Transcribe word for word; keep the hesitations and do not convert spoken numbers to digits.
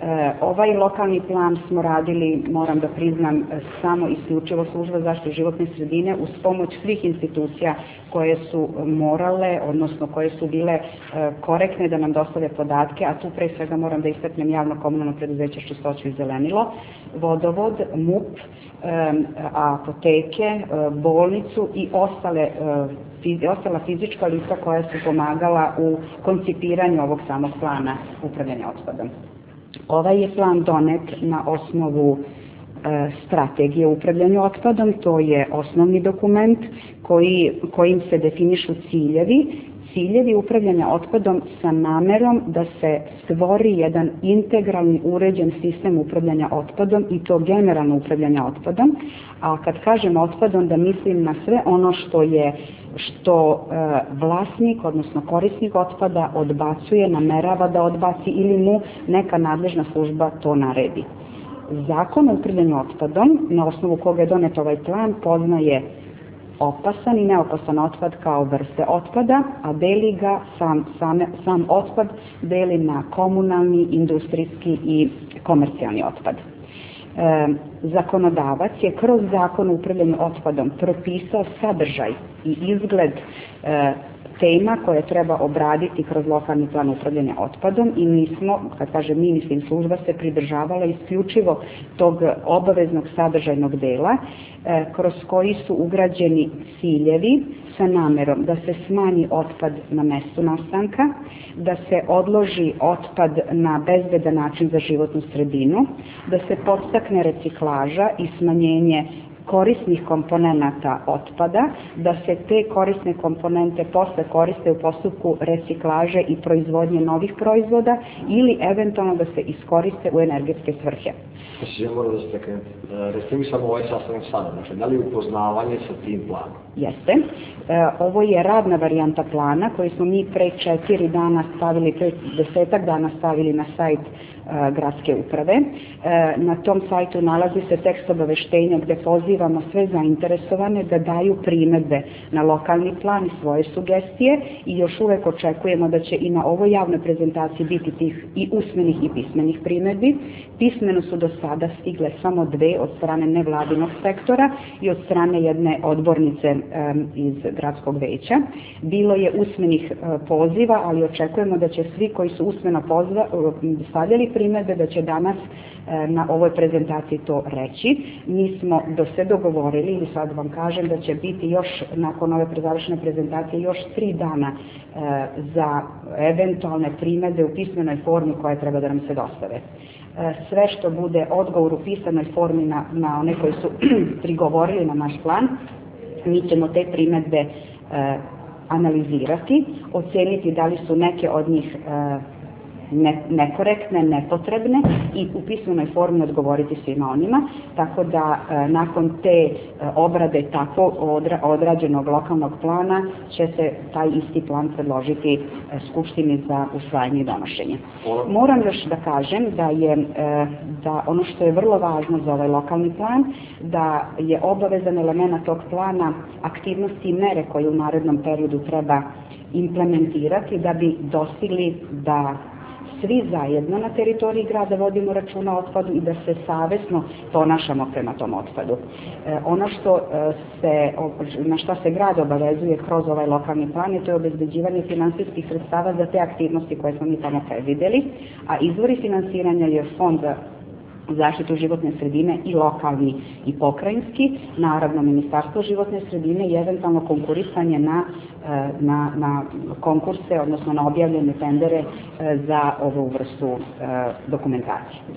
Ovaj lokalni plan smo radili, moram da priznam, samo isključivo Služba za zaštitu životne sredine uz pomoć svih institucija koje su morale, odnosno koje su bile korektne da nam dostave podatke, a tu pre svega moram da istaknem javno komunalno preduzeće Čistoću i zelenilo, vodovod, M U P, apoteke, bolnicu i ostale ostala fizička lica koja su pomagala u koncipiranju ovog samog plana upravljanja otpadom. Ovaj je plan donet na osnovu strategije upravljanja otpadom, to je osnovni dokument koji, kojim se definišu ciljevi, ciljevi upravljanja otpadom sa namerom da se stvori jedan integralni uređen sistem upravljanja otpadom i to generalno upravljanja otpadom, a kad kažem otpadom da mislim na sve ono što je što vlasnik, odnosno korisnik otpada odbacuje, namerava da odbaci ili mu neka nadležna služba to naredi. Zakon o upravljanju otpadom, na osnovu koga je donet ovaj plan, poznaje opasan i neopasan otpad kao vrste otpada, a deli ga sam, sam, sam otpad deli na komunalni, industrijski i komercijalni otpad. E, zakonodavac je kroz zakon o upravljanju otpadom propisao sadržaj i izgled e, tema koje treba obraditi kroz lokalni plan upravljanja otpadom i mi smo, kad kažem mi, mislim služba se pridržavala isključivo tog obaveznog sadržajnog dela e, kroz koji su ugrađeni ciljevi sa namerom da se smanji otpad na mestu nastanka, da se odloži otpad na bezbedan način za životnu sredinu, da se podstakne reciklaža i smanjenje korisnih komponenata otpada, da se te korisne komponente posle koriste u postupku reciklaže i proizvodnje novih proizvoda ili eventualno da se iskoriste u energetske svrhe. Znači, ja moram da se teknem, recite mi samo ovaj sastanak sada, znači, da li je upoznavanje sa tim planom? Jeste. E, ovo je radna varijanta plana koju smo mi pre četiri dana stavili, pre desetak dana stavili na sajt e, gradske uprave. E, na tom sajtu nalazi se tekst obaveštenja gde pozivamo sve zainteresovane da daju primedbe na lokalni plan i svoje sugestije i još uvek očekujemo da će i na ovoj javnoj prezentaciji biti tih i usmenih i pismenih primedbi. Pismeno su do sada stigle samo dve od strane nevladinog sektora i od strane jedne odbornice iz gradskog veća. Bilo je usmenih poziva, ali očekujemo da će svi koji su usmeno pozva, stavljali primedbe, da će danas na ovoj prezentaciji to reći. Mi smo do sve dogovorili, ili sad vam kažem, da će biti još, nakon ove završene prezentacije, još tri dana za eventualne primedbe u pismenoj formi koje treba da nam se dostave. Sve što bude odgovor u pisanoj formi na, na one koji su prigovorili na naš plan, mi ćemo te primedbe e, analizirati, oceniti da li su neke od njih e, ne, nekorektne, nepotrebne i u pismenoj formi odgovoriti svima onima, tako da e, nakon te e, obrade tako odra, odrađenog lokalnog plana će se taj isti plan predložiti e, Skupštini za usvajanje i donošenje. Moram još da kažem da je e, da ono što je vrlo važno za ovaj lokalni plan, da je obavezan element tog plana aktivnosti i mere koje u narednom periodu treba implementirati da bi dostigli da svi zajedno na teritoriji grada vodimo računa o otpadu i da se savesno ponašamo prema tom otpadu. E, ono što se, na šta se grad obavezuje kroz ovaj lokalni plan je to je obezbeđivanje finansijskih sredstava za te aktivnosti koje smo mi tamo predvideli, a izvori finansiranja je fond za zaštitu životne sredine i lokalni i pokrajinski, naravno Ministarstvo životne sredine i eventualno konkurisanje na, na, na konkurse, odnosno na objavljene tendere za ovu vrstu dokumentacije.